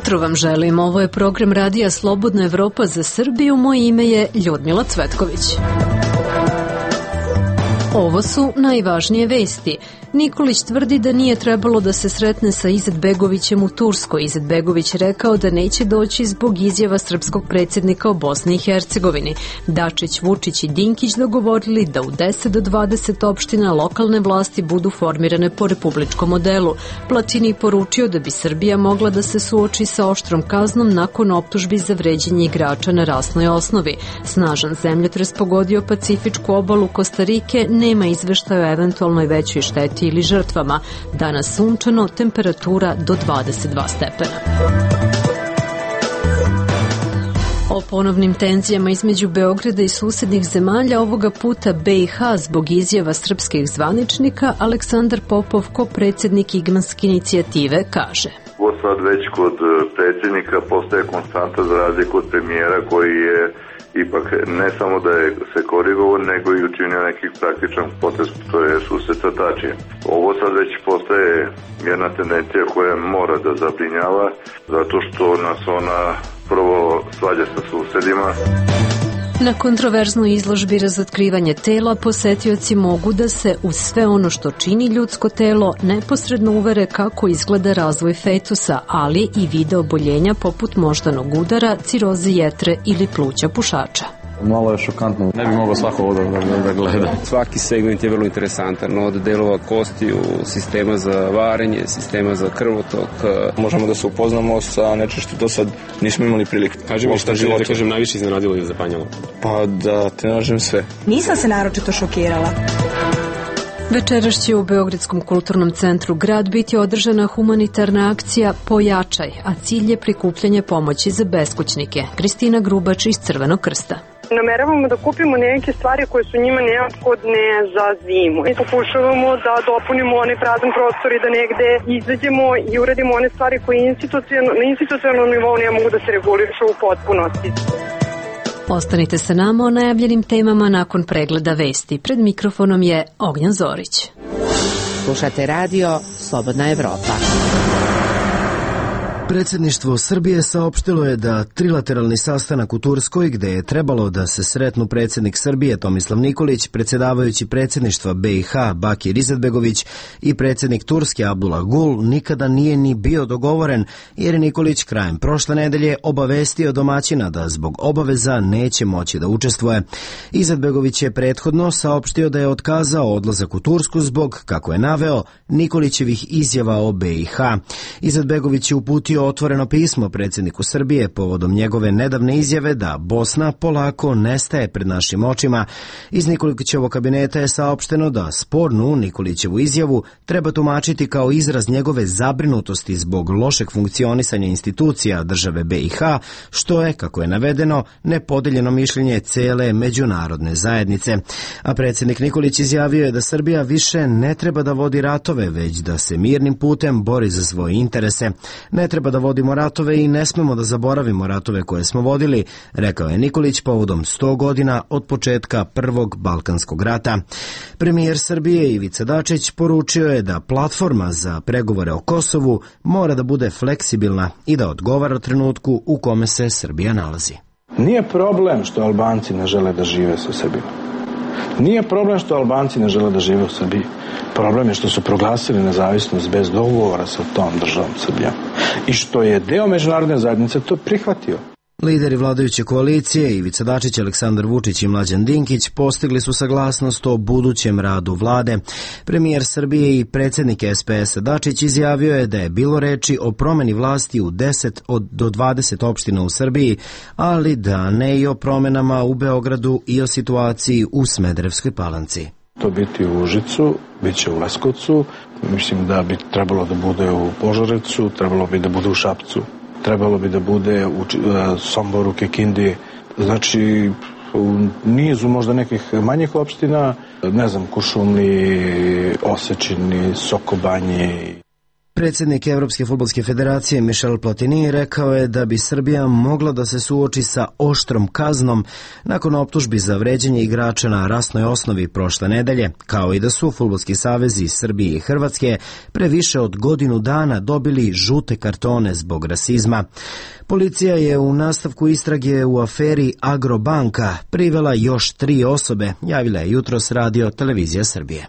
jutro vam želim. Ovo je program Radija Slobodna Evropa za Srbiju. Moje ime je Ljudmila Cvetković. Ovo su najvažnije vesti. Nikolić tvrdi da nije trebalo da se sretne sa Izetbegovićem u Turskoj. Izetbegović rekao da neće doći zbog izjava srpskog predsjednika o Bosni i Hercegovini. Dačić, Vučić i Dinkić dogovorili da u 10 do 20 opština lokalne vlasti budu formirane po republičkom modelu. Platini poručio da bi Srbija mogla da se suoči sa oštrom kaznom nakon optužbi za vređanje igrača na rasnoj osnovi. Snažan zemljotres pogodio Pacifičku obalu Kostarike, nema izveštaja o eventualnoj većoj šteti ili žrtvama. Danas sunčano, temperatura do 22 stepena. O ponovnim tenzijama između Beograda i susednih zemalja, ovoga puta BiH zbog izjava srpskih zvaničnika, Aleksandar Popov, ko-predsjednik Igmanske inicijative, kaže: Ovo sad već kod predsjednika postaje konstanta za razliku od premijera koji je ipak ne samo da je se korigovao, nego i učinio nekih praktičan potez, to je susret sa Tačijem. Ovo sad već postaje jedna tendencija koja mora da zabrinjava, zato što nas ona prvo svađa sa susedima. Na kontroverznoj izložbi Razotkrivanje tela posetioci mogu da se uz sve ono što čini ljudsko telo neposredno uvere kako izgleda razvoj fetusa, ali i vide oboljenja poput moždanog udara, ciroze jetre ili pluća pušača. Malo je šokantno, ne bi mogao svako ovo da gleda. Svaki segment je vrlo interesantan, od delova kostiju, sistema za varenje, sistema za krvotok. Možemo da se upoznamo sa nečim što do sad nismo imali prilike. Kaži mi šta je, da kažem, najviše iznenadilo ili zapanjalo? Pa da te nažem sve. Nisam se naročito šokirala. Večeras će u Beogradskom kulturnom centru Grad biti održana humanitarna akcija Pojačaj, a cilj je prikupljanje pomoći za beskućnike. Kristina Grubač iz Crvenog krsta. Nameravamo da kupimo neke stvari koje su njima neophodne za zimu. I pokušavamo da dopunimo onaj prazan prostor i da negde izađemo i uradimo one stvari koje na institucionalnom nivou ne mogu da se regulišu u potpunosti. Ostanite sa nama o najavljenim temama nakon pregleda vesti. Pred mikrofonom je Ognjan Zorić. Slušate radio Slobodna Evropa. Predsjedništvo Srbije saopštilo je da trilateralni sastanak u Turskoj, gde je trebalo da se sretnu predsjednik Srbije Tomislav Nikolić, predsjedavajući predsjedništva BiH Bakir Izetbegović i predsjednik Turske Abdullah Gul, nikada nije ni bio dogovoren, jer je Nikolić krajem prošle nedelje obavestio domaćina da zbog obaveza neće moći da učestvuje. Izetbegović je prethodno saopštio da je otkazao odlazak u Tursku zbog, kako je naveo, Nikolićevih izjava o BiH. Izetbegović je uputio otvoreno pismo predsjedniku Srbije povodom njegove nedavne izjave da Bosna polako nestaje pred našim očima. Iz Nikolićevog kabineta je saopšteno da spornu Nikolićevu izjavu treba tumačiti kao izraz njegove zabrinutosti zbog lošeg funkcionisanja institucija države BiH, što je, kako je navedeno, nepodeljeno mišljenje cele međunarodne zajednice. A predsjednik Nikolić izjavio je da Srbija više ne treba da vodi ratove, već da se mirnim putem bori za svoje interese. Ne treba da vodimo ratove i ne smemo da zaboravimo ratove koje smo vodili, rekao je Nikolić povodom 100 godina od početka Prvog Balkanskog rata. Premijer Srbije Ivica Dačić poručio je da platforma za pregovore o Kosovu mora da bude fleksibilna i da odgovara trenutku u kome se Srbija nalazi. Nije problem što Albanci ne žele da žive sa Srbima. Nije problem što Albanci ne žele da žive u Srbiji. Problem je što su proglasili nezavisnost bez dogovora sa tom državom Srbijom. I što je deo međunarodne zajednice to prihvatio. Lideri vladajuće koalicije Ivica Dačić, Aleksandar Vučić i Mlađan Dinkić postigli su saglasnost o budućem radu vlade. Premijer Srbije i predsjednik SPS Dačić izjavio je da je bilo reči o promeni vlasti u 10 do 20 opština u Srbiji, ali da ne i o promenama u Beogradu i o situaciji u Smederevskoj Palanci. To biti u Užicu, bit će u Leskovcu, mislim da bi trebalo da bude u Požarevcu, trebalo bi da bude u Šapcu. Trebalo bi da bude u Somboru, Kikindi, znači u nizu možda nekih manjih opština, ne znam, Kuršumliji, Osečini, Sokobanji. Predsjednik Evropske fudbalske federacije Michel Platini rekao je da bi Srbija mogla da se suoči sa oštrom kaznom nakon optužbi za vređanje igrača na rasnoj osnovi prošle nedelje, kao i da su fudbalski savezi Srbije i Hrvatske pre više od godinu dana dobili žute kartone zbog rasizma. Policija je u nastavku istrage u aferi Agrobanka privela još 3 osobe, javila je jutros Radio Televizija Srbije.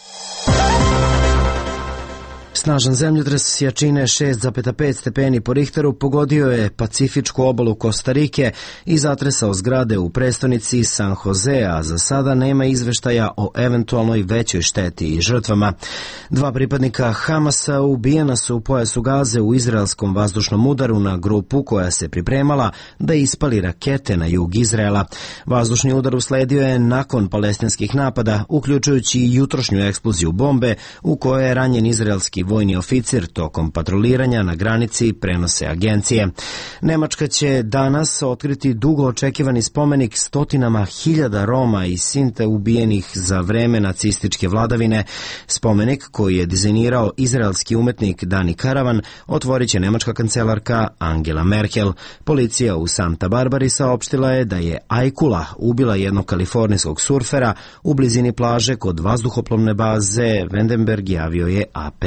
Snažan zemljotres jačine 6,5 stepeni po Richteru pogodio je pacifičku obalu Kostarike i zatresao zgrade u prestonici San Jose, a za sada nema izveštaja o eventualnoj većoj šteti i žrtvama. 2 pripadnika Hamasa ubijena su u pojasu Gaze u izraelskom vazdušnom udaru na grupu koja se pripremala da ispali rakete na jug Izraela. Vazdušni udar usledio je nakon palestinskih napada, uključujući i jutrošnju eksploziju bombe u kojoj je ranjen izraelski vojni oficir tokom patroliranja na granici, prenose agencije. Nemačka će danas otkriti dugo očekivani spomenik stotinama hiljada Roma i Sinte ubijenih za vreme nacističke vladavine. Spomenik koji je dizajnirao izraelski umetnik Dani Karavan otvorit će nemačka kancelarka Angela Merkel. Policija u Santa Barbari saopštila je da je Ajkula ubila jednog kalifornijskog surfera u blizini plaže kod vazduhoplovne baze Vandenberg, javio je AP.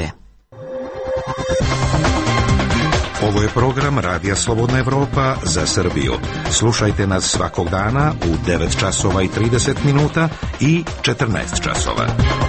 Ovo je program Radija Slobodna Evropa za Srbiju. Slušajte nas svakog dana u 9 časova i 30 minuta i 14 časova.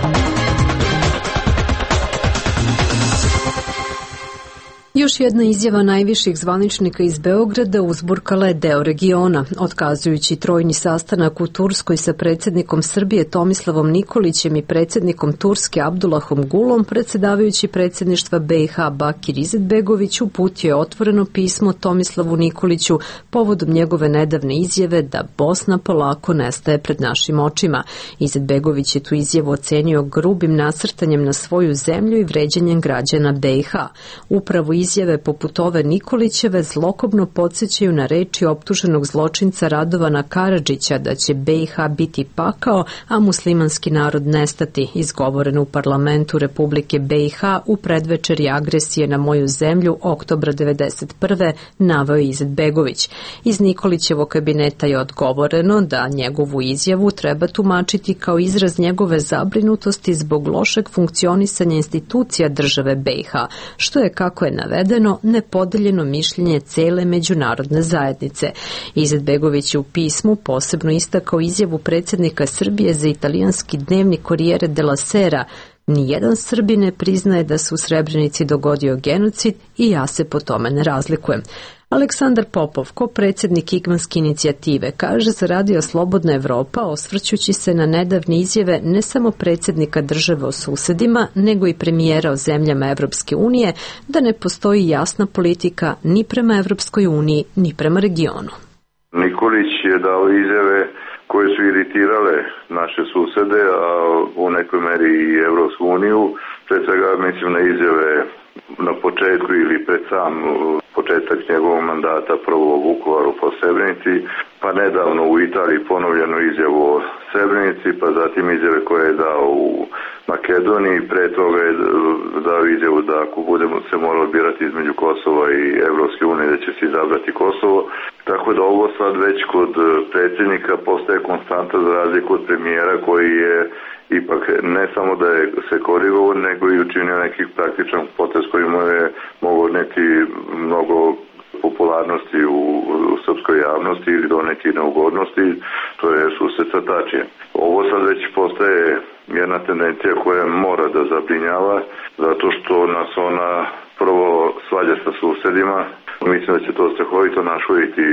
Još jedna izjava najviših zvaničnika iz Beograda uzburkala je deo regiona, otkazujući trojni sastanak u Turskoj sa predsjednikom Srbije Tomislavom Nikolićem i predsjednikom Turske Abdullahom Gulom. Predsjedavajući predsjedništva BiH Bakir Izetbegović uputio je otvoreno pismo Tomislavu Nikoliću povodom njegove nedavne izjave da Bosna polako nestaje pred našim očima. Izetbegović je tu izjavu ocenio grubim nasrtanjem na svoju zemlju i vređanjem građana BiH. Upravo izjave poput ove Nikolićeve zlokobno podsjećaju na reči optuženog zločinca Radovana Karadžića da će BiH biti pakao, a muslimanski narod nestati, izgovoreno u parlamentu Republike BiH u predvečeri agresije na moju zemlju oktobra 1991. naveo Izetbegović. Iz Nikolićevog kabineta je odgovoreno da njegovu izjavu treba tumačiti kao izraz njegove zabrinutosti zbog lošeg funkcionisanja institucija države BiH, što je, kako je navedeno, nepodeljeno mišljenje cele međunarodne zajednice. Izetbegović je u pismu posebno istakao izjavu predsjednika Srbije za italijanski dnevnik Corriere della Sera: nijedan Srbin ne priznaje da se u Srebrenici dogodio genocid i ja se po tome ne razlikujem. Aleksandar Popov, predsjednik Igmanske inicijative, kaže za Radio Slobodna Evropa, osvrćući se na nedavne izjave ne samo predsjednika države o susedima, nego i premijera o zemljama Evropske unije, da ne postoji jasna politika ni prema Evropskoj uniji, ni prema regionu. Nikolić je dao izjave koje su iritirale naše susede, a u nekoj meri i Evropsku uniju. Pre svega mislim na izjave na početku ili pred sam početak njegovog mandata, prvo u Vukovaru pa Srebrenici, pa nedavno u Italiji ponovljenu izjavu o Srebrenici, pa zatim izjave koje je dao u Makedoniji, pre toga je dao izjavu da ako budemo se morali birati između Kosova i Evropske unije, da će se izabrati Kosovo. Tako da ovo sad već kod predsjednika postaje konstanta za razliku od premijera koji je ipak ne samo da je se korigovao, nego i učinio nekih praktičan potez koji mu je mogao odneti mnogo popularnosti u srpskoj javnosti ili doneti neugodnosti, to je susret sa Tačijem. Ovo sad već postaje jedna tendencija koja mora da zabrinjava, zato što nas ona prvo svađa sa susedima. Mislim da će to strahovito našojiti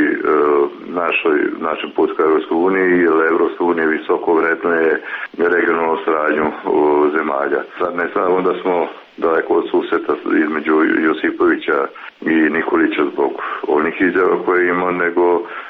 našem put ka Evropskoj uniji, jer Evropska unija visoko vrednuje regionalnu saradnju zemalja. Sad ne samo da smo daleko od susreta između Josipovića i Nikolića zbog onih izjava koje ima, nego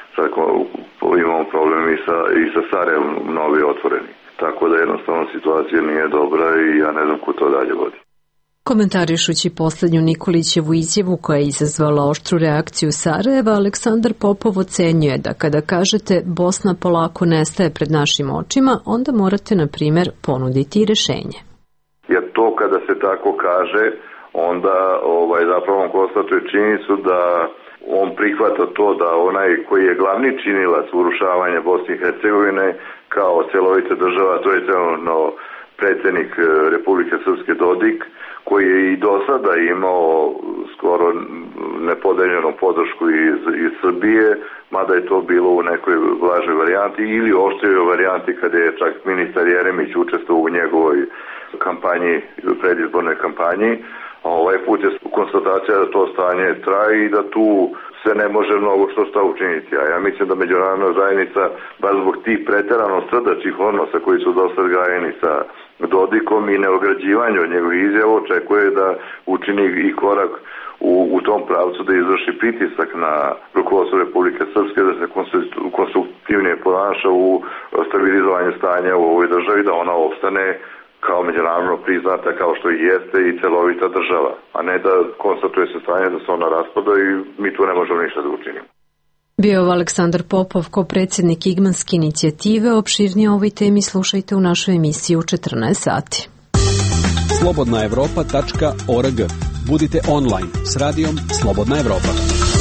imamo problem i sa Sarajevom novi otvoreni. Tako da jednostavno situacija nije dobra i ja ne znam ko to dalje vodi. Komentarišući posljednju Nikolićevu izjavu koja je izazvala oštru reakciju Sarajeva, Aleksandar Popov ocenjuje da kada kažete Bosna polako nestaje pred našim očima, onda morate, na primjer, ponuditi rješenje. Jer to kada se tako kaže, onda zapravo on konstatuje činjenicu da on prihvata to da onaj koji je glavni činilac urušavanja Bosne i Hercegovine kao celovita država, to je trenutno predsjednik Republike Srpske Dodik, koji je i do sada imao skoro nepodeljenu podršku iz Srbije, mada je to bilo u nekoj blažoj varijanti ili oštrijoj varijanti kada je čak ministar Jeremić učestvovao u njegovoj kampanji, predizbornoj kampanji. A ovaj put je konstatacija da to stanje traje i da tu se ne može mnogo šta učiniti. A ja mislim da međunarodna zajednica, baš zbog tih preterano srdačih odnosa koji su dosta gajeni sa Dodikom i neograđivanje od njegovih izjava, očekuje da učini i korak u tom pravcu, da izvrši pritisak na rukovodstvo Republike Srpske, da se konstruktivnije ponaša u stabilizovanju stanja u ovoj državi, da ona opstane kao međunarodno priznata, kao što i jeste, i celovita država, a ne da konstatuje se stanje da se ona raspada i mi tu ne možemo ništa da učinimo. Bio Aleksandar Popov, ko-predsjednik Igmanske inicijative. Opširnije o ovoj temi slušajte u našoj emisiji u 14 sati. slobodnaevropa.org. Budite online s radijom Slobodna Evropa.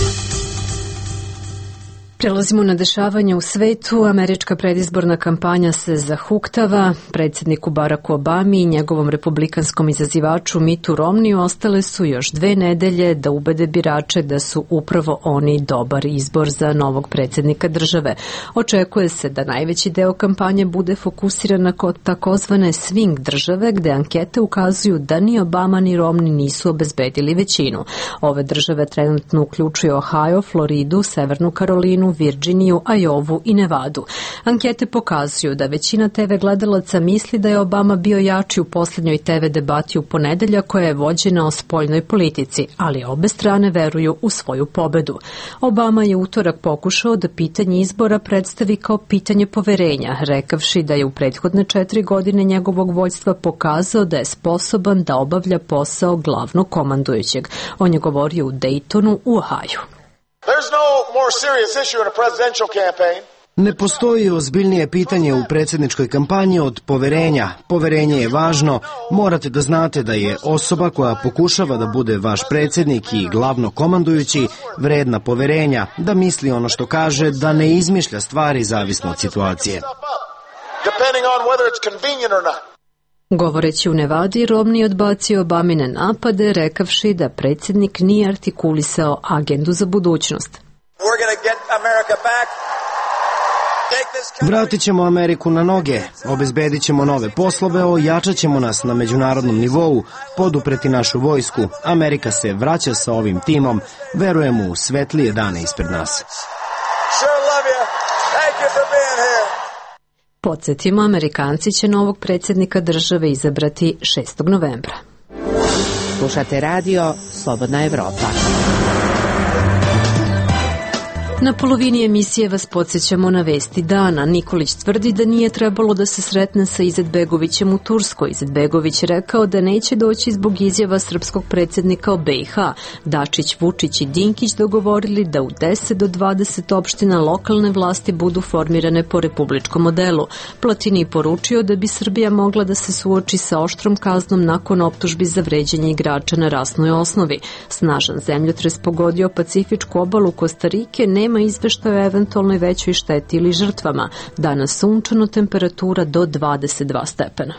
Prelazimo na dešavanje u svetu. Američka predizborna kampanja se zahuktava. Predsjedniku Baracku Obami i njegovom republikanskom izazivaču Mittu Romneyu ostale su još 2 nedelje da ubede birače da su upravo oni dobar izbor za novog predsjednika države. Očekuje se da najveći deo kampanje bude fokusiran na takozvane swing države, gde ankete ukazuju da ni Obama ni Romney nisu obezbedili većinu. Ove države trenutno uključuju Ohio, Floridu, Severnu Karolinu, Virginiju, Ajovu i Nevadu. Ankete pokazuju da većina TV gledalaca misli da je Obama bio jači u posljednjoj TV debati u ponedeljak koja je vođena o spoljnoj politici, ali obe strane veruju u svoju pobedu. Obama je utorak pokušao da pitanje izbora predstavi kao pitanje poverenja, rekavši da je u prethodne 4 godine njegovog vođstva pokazao da je sposoban da obavlja posao glavnog komandujućeg. On je govorio u Daytonu u Ohaju. Ne postoji ozbiljnije pitanje u predsjedničkoj kampanji od poverenja. Poverenje je važno. Morate da znate da je osoba koja pokušava da bude vaš predsjednik i glavno komandujući vredna poverenja, da misli ono što kaže, da ne izmišlja stvari zavisno od situacije. Govoreći u Nevadi, Romney odbacio Obamine napade, rekavši da predsjednik nije artikulisao agendu za budućnost. Vratit ćemo Ameriku na noge, obezbedit ćemo nove poslove, ojačat ćemo nas na međunarodnom nivou, podupreti našu vojsku. Amerika se vraća sa ovim timom, verujemo u svetlije dane ispred nas. Podsjetimo, Amerikanci će novog predsjednika države izabrati 6. novembra. Slušate radio Slobodna Evropa. Na polovini emisije vas podsjećamo na vesti dana. Nikolić tvrdi da nije trebalo da se sretne sa Izetbegovićem u Turskoj. Izetbegović rekao da neće doći zbog izjava srpskog predsjednika o BiH. Dačić, Vučić i Dinkić dogovorili da u 10 do 20 opština lokalne vlasti budu formirane po republičkom modelu. Platini poručio da bi Srbija mogla da se suoči sa oštrom kaznom nakon optužbi za vređanje igrača na rasnoj osnovi. Snažan zemljotres pogodio Pacifičku obalu Kostarike, nema izveštaja o eventualnoj većoj šteti ili žrtvama. Danas sunčano, temperatura do 22 stepena.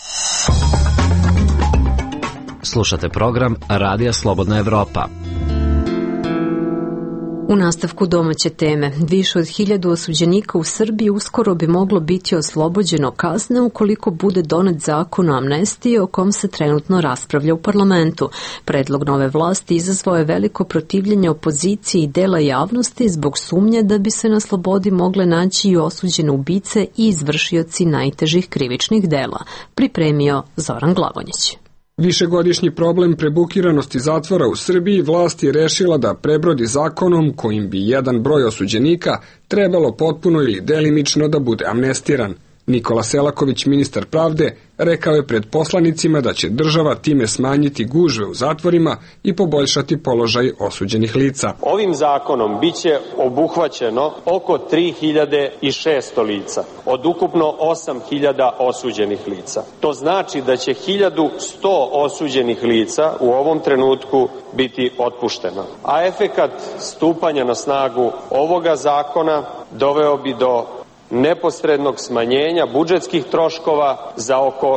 Slušate program Radija Slobodna Evropa. U nastavku domaće teme, više od 1000 osuđenika u Srbiji uskoro bi moglo biti oslobođeno kazne ukoliko bude donet zakon o amnestiji o kom se trenutno raspravlja u parlamentu. Predlog nove vlasti izazvao je veliko protivljenje opoziciji i dela javnosti zbog sumnje da bi se na slobodi mogle naći i osuđene ubice i izvršioci najtežih krivičnih dela. Pripremio Zoran Glavonjić. Višegodišnji problem prebukiranosti zatvora u Srbiji vlast je rešila da prebrodi zakonom kojim bi jedan broj osuđenika trebalo potpuno ili delimično da bude amnestiran. Nikola Selaković, ministar pravde, rekao je pred poslanicima da će država time smanjiti gužve u zatvorima i poboljšati položaj osuđenih lica. Ovim zakonom biće obuhvaćeno oko 3600 lica od ukupno 8000 osuđenih lica. To znači da će 1100 osuđenih lica u ovom trenutku biti otpušteno. A efekat stupanja na snagu ovoga zakona doveo bi do neposrednog smanjenja budžetskih troškova za oko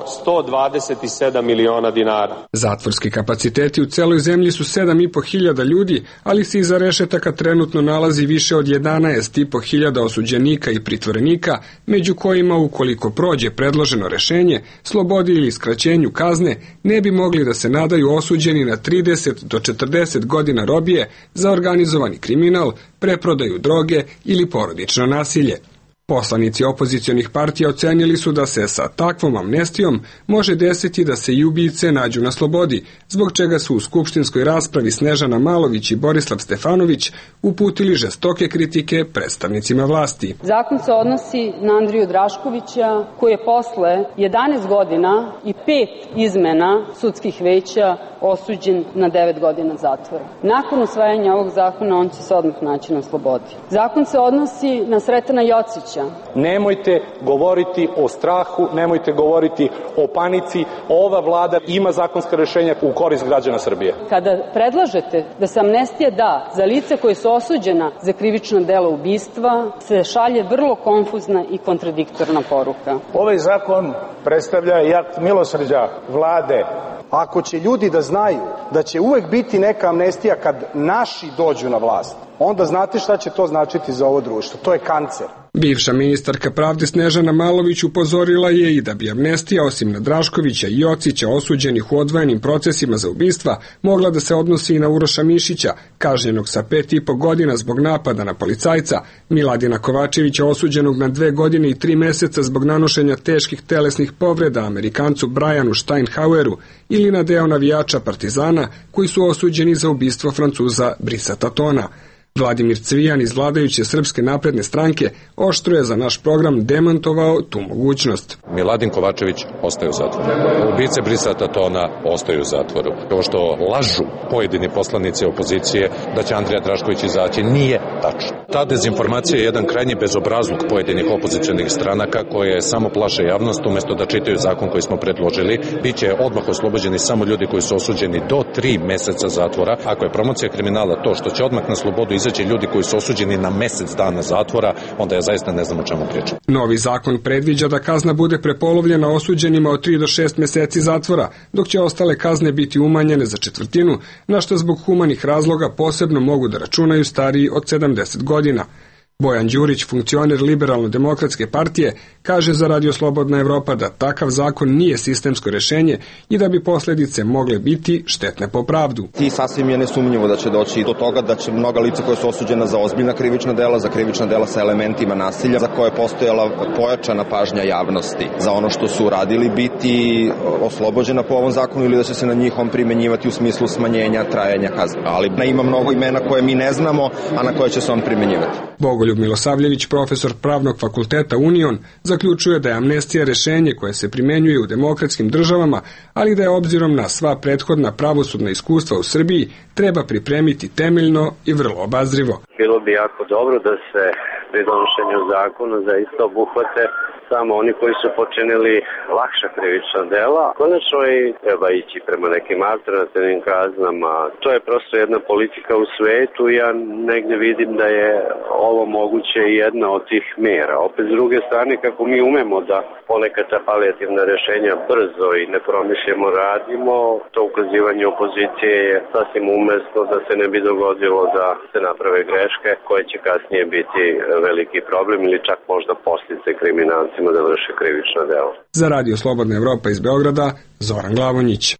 127 miliona dinara. Zatvorski kapaciteti u celoj zemlji su 7.500 ljudi, ali se iza rešetaka trenutno nalazi više od 11.500 osuđenika i pritvorenika, među kojima, ukoliko prođe predloženo rešenje, slobodi ili skraćenju kazne, ne bi mogli da se nadaju osuđeni na 30 do 40 godina robije za organizovani kriminal, preprodaju droge ili porodično nasilje. Poslanici opozicionih partija ocenili su da se sa takvom amnestijom može desiti da se i ubice nađu na slobodi, zbog čega su u skupštinskoj raspravi Snežana Malović i Borislav Stefanović uputili žestoke kritike predstavnicima vlasti. Zakon se odnosi na Andriju Draškovića, koji je posle 11 godina i 5 izmena sudskih veća osuđen na 9 godina zatvora. Nakon usvajanja ovog zakona on će se odmah naći na slobodi. Zakon se odnosi na Sretana Jocića. Nemojte govoriti o strahu, nemojte govoriti o panici. Ova vlada ima zakonska rešenja u korist građana Srbije. Kada predlažete da se amnestija da za lica koje su osuđena za krivično delo ubistva, se šalje vrlo konfuzna i kontradiktorna poruka. Ovaj zakon predstavlja i akt milosrđa vlade. Ako će ljudi da znaju da će uvek biti neka amnestija kad naši dođu na vlast, onda znate šta će to značiti za ovo društvo. To je kancer. Bivša ministarka pravde Snežana Malović upozorila je i da bi amnestija, osim na Draškovića i Jocića osuđenih u odvojenim procesima za ubistva, mogla da se odnosi i na Uroša Mišića, kažnjenog sa 5,5 godina zbog napada na policajca, Miladina Kovačevića, osuđenog na 2 godine i 3 meseca zbog nanošenja teških telesnih povreda Amerikancu Brianu Steinhaueru, ili na deo navijača Partizana koji su osuđeni za ubistvo Francuza Brisa Tatona. Vladimir Cvijan iz vladajuće Srpske napredne stranke oštro je za naš program demantovao tu mogućnost. Miladin Kovačević ostaje u zatvoru. Ubice Brisa Tatona ostaju u zatvoru. Ovo što lažu pojedini poslanici opozicije da će Andrija Drašković izaći nije tačno. Ta dezinformacija je jedan krajnji bezobrazluk pojedinih opozicionih stranaka koje samo plaše javnost umesto da čitaju zakon koji smo predložili. Biće odmah oslobođeni samo ljudi koji su osuđeni do 3 meseca zatvora. Ako je promocija kriminala to što će odmah na slobodu izaći ljudi koji su osuđeni na mesec dana zatvora, onda ja zaista ne znam o čemu pričam. Novi zakon predviđa da kazna bude prepolovljena osuđenima od 3 do 6 meseci zatvora, dok će ostale kazne biti umanjene za četvrtinu, na što zbog humanih razloga posebno mogu da računaju stariji od 70 godina. Bojan Đurić, funkcioner Liberalno-demokratske partije, kaže za Radio Slobodna Evropa da takav zakon nije sistemsko rešenje i da bi posljedice mogle biti štetne po pravdu. I sasvim je nesumnjivo da će doći do toga da će mnoga lica koja su osuđena za ozbiljna krivična dela, za krivična dela sa elementima nasilja, za koje je postojala pojačana pažnja javnosti za ono što su uradili, biti oslobođena po ovom zakonu ili da će se na njih on primenjivati u smislu smanjenja trajanja kazne. Ali ima mnogo imena koje mi ne znamo, a na koje će se on primenjivati. Bogoljub Milosavljević, profesor Pravnog fakulteta Union, zaključuje da je amnestija rešenje koje se primenjuje u demokratskim državama, ali da je obzirom na sva prethodna pravosudna iskustva u Srbiji treba pripremiti temeljno i vrlo obazrivo. Bilo bi jako dobro da se pri donošenju zakona zaista obuhvate samo oni koji su počinili lakša krivična dela. Konačno i treba ići prema nekim alternativnim kaznama. To je prosto jedna politika u svetu i ja negde vidim da je ovo moguće i jedna od tih mera. Opet s druge strane, kako mi umemo da ponekad ta palijativna rešenja brzo i nepromišljeno radimo, to ukazivanje opozicije je sasvim umesno da se ne bi dogodilo da se naprave greške koje će kasnije biti veliki problem ili čak možda posljedice kriminalcima da vrše krivično delo. Za Radio Slobodna Evropa iz Beograda, Zoran Glavonjić.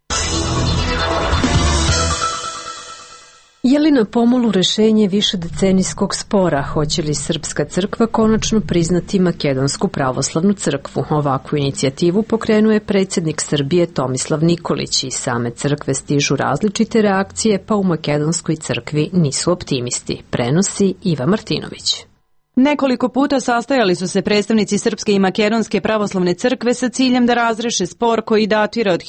Je li na pomolu rešenje višedecenijskog spora? Hoće li Srpska crkva konačno priznati Makedonsku pravoslavnu crkvu? Ovakvu inicijativu pokrenuo je predsjednik Srbije Tomislav Nikolić. Iz same crkve stižu različite reakcije, pa u Makedonskoj crkvi nisu optimisti. Prenosi Iva Martinović. Nekoliko puta sastajali su se predstavnici Srpske i Makedonske pravoslavne crkve sa ciljem da razreše spor koji datira od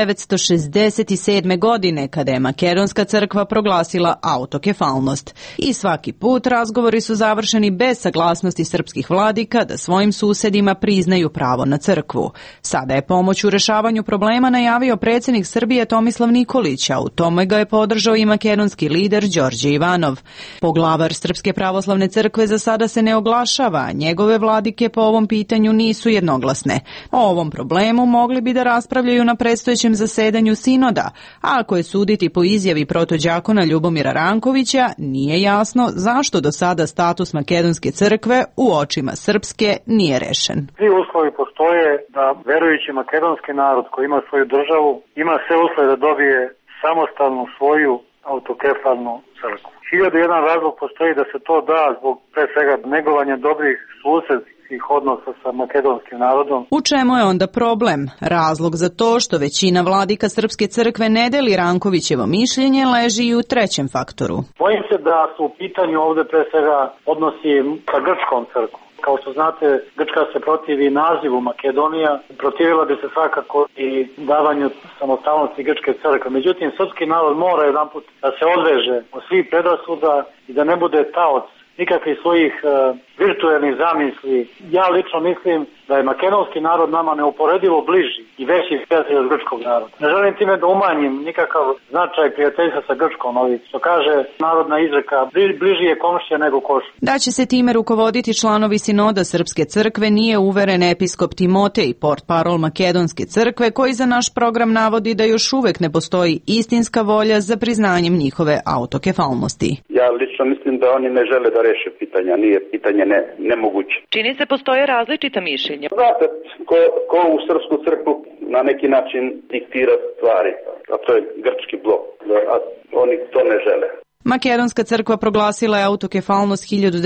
1967. godine, kada je Makedonska crkva proglasila autokefalnost. I svaki put razgovori su završeni bez saglasnosti srpskih vladika da svojim susedima priznaju pravo na crkvu. Sada je pomoć u rešavanju problema najavio predsjednik Srbije Tomislav Nikolić, a u tome ga je podržao i makedonski lider Đorđe Ivanov. Poglavar Srpske pravoslavne crkve za sada se ne oglašava, a njegove vladike po ovom pitanju nisu jednoglasne. O ovom problemu mogli bi da raspravljaju na predstojećem zasedanju sinoda, a ako je suditi po izjavi protođakona Ljubomira Rankovića, nije jasno zašto do sada status Makedonske crkve u očima Srpske nije rešen. Svi uslovi postoje da verujući makedonski narod koji ima svoju državu, ima sve uslove da dobije samostalnu svoju autokefalnu crkvu. 1001 razlog postoji da se to da zbog pre svega negovanja dobrih susedskih odnosa sa makedonskim narodom. U čemu je onda problem? Razlog za to što većina vladika Srpske crkve ne deli Rankovićevo mišljenje leži i u trećem faktoru. Bojim se da su u pitanju ovde pre svega odnosi sa grčkom crkvom. Kao što znate, Grčka se protivi nazivu Makedonija, protivila bi se svakako i davanju samostalnosti Grčke crkve. Međutim, srpski narod mora jedanput da se odveže od svih predrasuda i da ne bude taoc nikakvih svojih virtuelnih zamisli. Ja lično mislim da je makedonski narod nama neuporedivo bliži i veći prijatelj od grčkog naroda. Ne želim time da umanjim nikakav značaj prijateljstva sa Grčkom, ali što kaže narodna izreka, bliži je komšija nego koš. Da će se time rukovoditi članovi sinoda Srpske crkve nije uveren episkop Timotej, portparol Makedonske crkve, koji za naš program navodi da još uvek ne postoji istinska volja za priznanjem njihove autokefalnosti. Ja lično mislim da oni ne žele da reše pitanja, nije pitanje nemoguće. Čini se postoje različita mišljenja. Znate, ko u Srpsku crkvu na neki način diktira stvari, a to je grčki blok, a oni to ne žele. Makedonska crkva proglasila je autokefalnost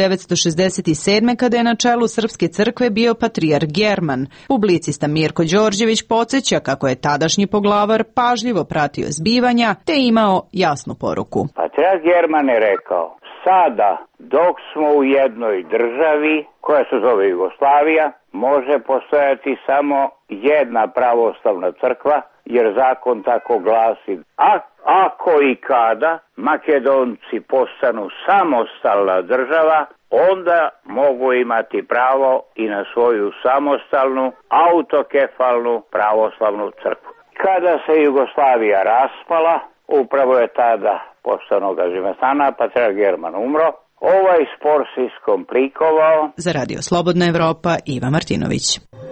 1967. kada je na čelu Srpske crkve bio patrijarh German. Publicista Mirko Đorđević podsjeća kako je tadašnji poglavar pažljivo pratio zbivanja te imao jasnu poruku. Patrijarh German je rekao: sada, dok smo u jednoj državi koja se zove Jugoslavija, može postojati samo jedna pravoslavna crkva, jer zakon tako glasi. A ako i kada Makedonci postanu samostalna država, onda mogu imati pravo i na svoju samostalnu autokefalnu pravoslavnu crkvu. Kada se Jugoslavija raspala, upravo je tada posle onoga Žimestana patrijarh German umro, ovaj spor se iskomplikovao. Za Radio Slobodna Evropa, Iva Martinović.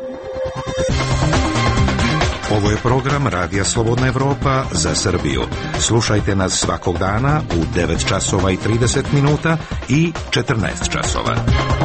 Ovo je program Radija Slobodna Evropa za Srbiju. Slušajte nas svakog dana u 9 časova i 30 minuta i 14 časova.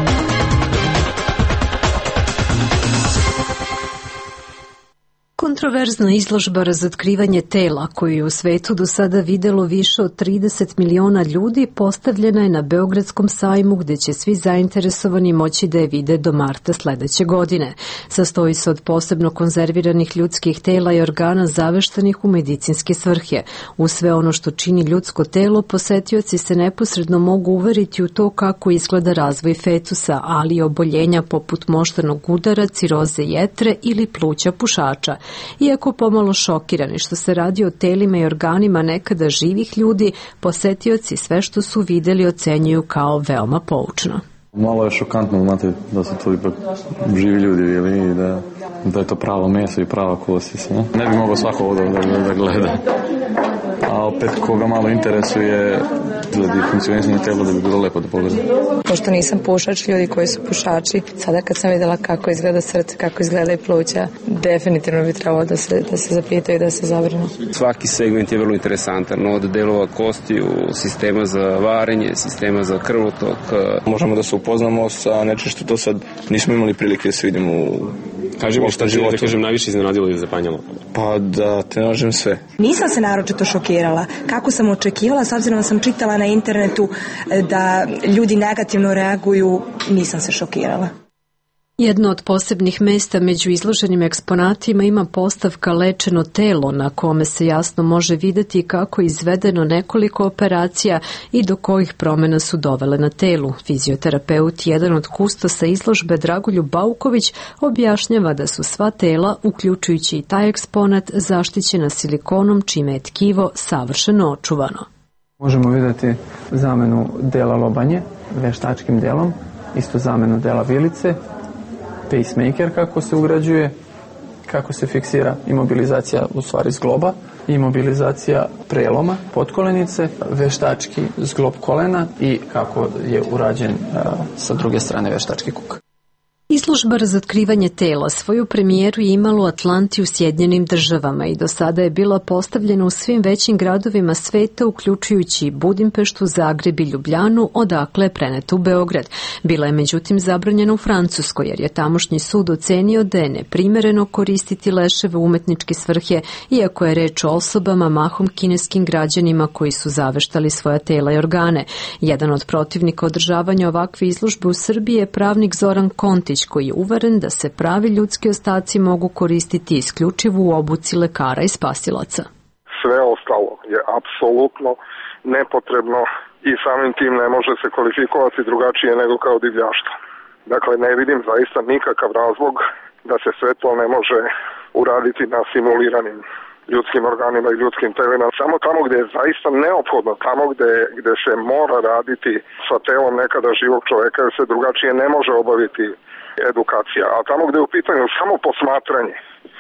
Kontroverzna izložba razotkrivanje tela, koju je u svetu do sada videlo više od 30 miliona ljudi, postavljena je na Beogradskom sajmu, gde će svi zainteresovani moći da je vide do marta sledeće godine. Sastoji se od posebno konzerviranih ljudskih tela i organa zaveštanih u medicinske svrhe. U sve ono što čini ljudsko telo, posetioci se neposredno mogu uveriti u to kako izgleda razvoj fetusa, ali i oboljenja poput moždanog udara, ciroze jetre ili pluća pušača. Iako pomalo šokirani što se radi o telima i organima nekada živih ljudi, posetioci sve što su videli ocenjuju kao veoma poučno. Malo je šokantno, znate, da su to ipak živi ljudi ili da je to pravo meso i prava kost. Ne bi mogao svako ovo da gleda. A opet koga malo interesuje gledi funkcionisanje tela, da bi bilo lepo da pogleda. Pošto nisam pušač, ljudi koji su pušači, sada kad sam videla kako izgleda srce, kako izgleda i pluća, definitivno bi trebalo da se zapitaju i da se zabrinu. Svaki segment je vrlo interesantan, od delova kostiju, sistema za varenje, sistema za krvotok. Možemo da se upoznamo sa nečim što to sad nismo imali prilike da se vidimo u da kažem, najviše iznenadilo i zapanjalo. Pa da te nađem sve. Nisam se naročito šokirala. Kako sam očekivala, s obzirom da sam čitala na internetu da ljudi negativno reaguju, nisam se šokirala. Jedno od posebnih mesta među izloženim eksponatima ima postavka Lečeno telo, na kome se jasno može videti kako je izvedeno nekoliko operacija i do kojih promjena su dovele na telu. Fizioterapeut, jedan od kustosa izložbe Dragoljub Bauković, objašnjava da su sva tela, uključujući i taj eksponat, zaštićena silikonom, čime je tkivo savršeno očuvano. Možemo vidjeti zamenu dela lobanje veštačkim delom, isto zamenu dela vilice, pacemaker kako se ugrađuje, kako se fiksira imobilizacija u stvari zgloba, imobilizacija preloma potkolenice, veštački zglob kolena i kako je urađen sa druge strane veštački kuk. Izložba Razotkrivanje tela svoju premijeru je imala u Atlanti u Sjedinjenim Državama i do sada je bila postavljena u svim većim gradovima sveta, uključujući Budimpeštu, Zagreb i Ljubljanu, odakle je preneta u Beograd. Bila je međutim zabranjena u Francuskoj, jer je tamošnji sud ocenio da je neprimereno koristiti leševe u umetničke svrhe, iako je reč o osobama, mahom kineskim građanima koji su zaveštali svoja tela i organe. Jedan od protivnika održavanja ovakve izložbe u Srbiji je pravnik Zoran Kontić, koji je uveren da se pravi ljudski ostaci mogu koristiti isključivo u obuci lekara i spasilaca. Sve ostalo je apsolutno nepotrebno i samim tim ne može se kvalifikovati drugačije nego kao divljaštvo. Dakle, ne vidim zaista nikakav razlog da se sve to ne može uraditi na simuliranim ljudskim organima i ljudskim telima. Samo tamo gdje je zaista neophodno, tamo gdje se mora raditi sa telom nekada živog čovjeka, jer se drugačije ne može obaviti edukacija. A tamo gdje je u pitanju samo posmatranje,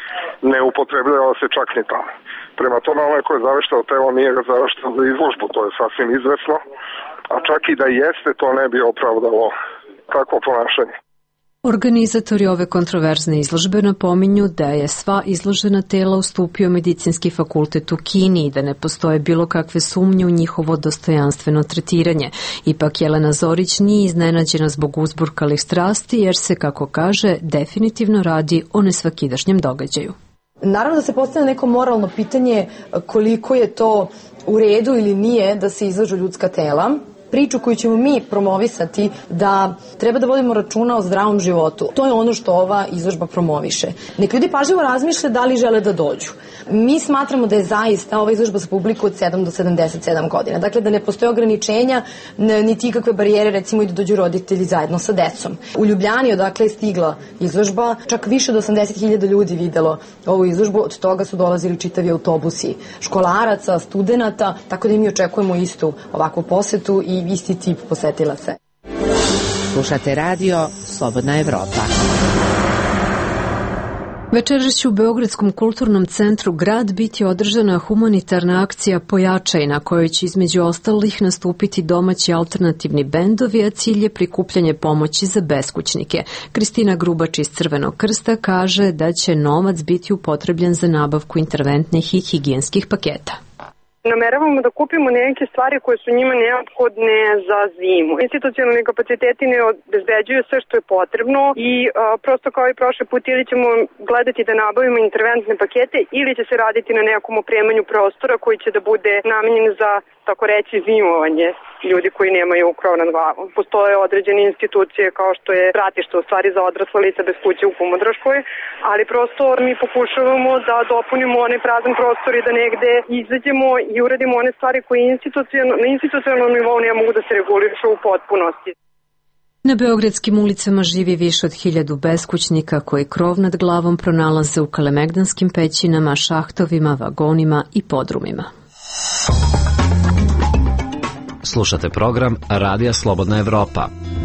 ne upotrebljava se čak ni tamo. Prema tome, onaj ko je zaveštao telo nije ga zaveštao za izložbu, to je sasvim izvesno. A čak i da jeste, to ne bi opravdalo takvo ponašanje. Organizatori ove kontroverzne izložbe napominju da je sva izložena tela ustupio medicinski fakultet u Kini i da ne postoje bilo kakve sumnje u njihovo dostojanstveno tretiranje. Ipak Jelena Zorić nije iznenađena zbog uzburkalih strasti, jer se, kako kaže, definitivno radi o nesvakidašnjem događaju. Naravno da se postavlja neko moralno pitanje koliko je to u redu ili nije da se izlažu ljudska tela. Priču koju ćemo mi promovisati da treba da vodimo računa o zdravom životu. To je ono što ova izložba promoviše. Nek ljudi pažljivo razmišlja da li žele da dođu. Mi smatramo da je zaista ova izložba za publiku od 7 do 77 godina. Dakle, da ne postoje ograničenja, niti ikakve barijere, recimo i da dođu roditelji zajedno sa decom. U Ljubljani, odakle je stigla izložba, čak više od 80.000 ljudi videlo ovu izložbu, od toga su dolazili čitavi autobusi školaraca, studenata, tako da mi očekujemo istu ovakvu posetu i isti tip posetilaca. Slušate radio Slobodna Evropa. Večeras će u Beogradskom kulturnom centru Grad biti održana humanitarna akcija Pojačaj, na kojoj će između ostalih nastupiti domaći alternativni bendovi, a cilj je prikupljanje pomoći za beskućnike. Kristina Grubač iz Crvenog krsta kaže da će novac biti upotrebljen za nabavku interventnih i higijenskih paketa. Nameravamo da kupimo neke stvari koje su njima neophodne za zimu. Institucionalni kapaciteti ne obezbeđuju sve što je potrebno i prosto kao i prošle put ili ćemo gledati da nabavimo interventne pakete ili će se raditi na nekom opremanju prostora koji će da bude namenjen za, tako reći, zimovanje ljudi koji nemaju krov nad glavom. Postoje određene institucije kao što je ratište u stvari za odrasla lica bez kuće u Kumodraškoj, ali prosto mi pokušavamo da dopunimo onaj prazan prostor i da negde izađemo i uradimo one stvari koje na institucionalnom nivou ne mogu da se regulišu u potpunosti. Na beogradskim ulicama živi više od 1000 beskućnika koji krov nad glavom pronalaze u kalemegdanskim pećinama, šahtovima, vagonima i podrumima. Slušate program Radija Slobodna Evropa.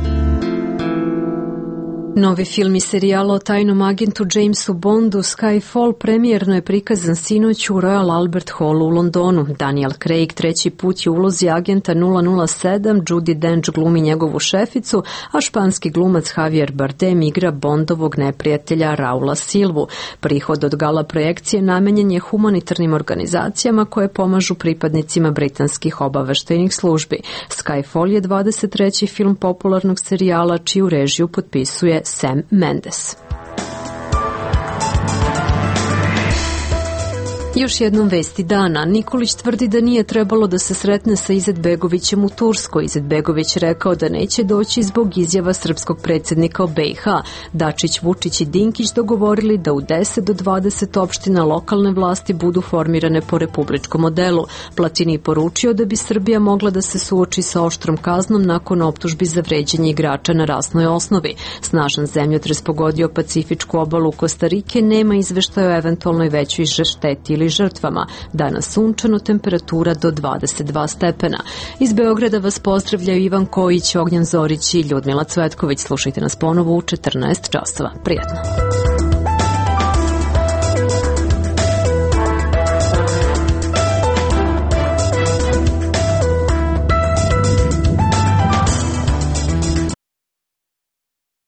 Novi film i serijal o tajnom agentu Jamesu Bondu Skyfall premijerno je prikazan sinoć u Royal Albert Hallu u Londonu. Daniel Craig treći put je u ulozi agenta 007, Judi Dench glumi njegovu šeficu, a španski glumac Javier Bardem igra Bondovog neprijatelja Raula Silvu. Prihod od gala projekcije namenjen je humanitarnim organizacijama koje pomažu pripadnicima britanskih obaveštajnih službi. Skyfall je 23. film popularnog serijala čiju režiju potpisuje Sam Mendes. Još jednom vesti dana. Nikolić tvrdi da nije trebalo da se sretne sa Izetbegovićem u Turskoj. Izetbegović rekao da neće doći zbog izjava srpskog predsjednika o BiH. Dačić, Vučić i Dinkić dogovorili da u 10 do 20 opština lokalne vlasti budu formirane po republičkom modelu. Platini poručio da bi Srbija mogla da se suoči sa oštrom kaznom nakon optužbi za vređanje igrača na rasnoj osnovi. Snažan zemljotres pogodio Pacifičku obalu Kostarike, nema izveštaja o eventualnoj većoj šteti ili žrtvama. Danas sunčano, temperatura do 22 stepena. Iz Beograda vas pozdravljaju Ivan Kojić, Ognjan Zorić i Ljudmila Cvetković. Slušajte nas ponovo u 14 časova. Prijatno.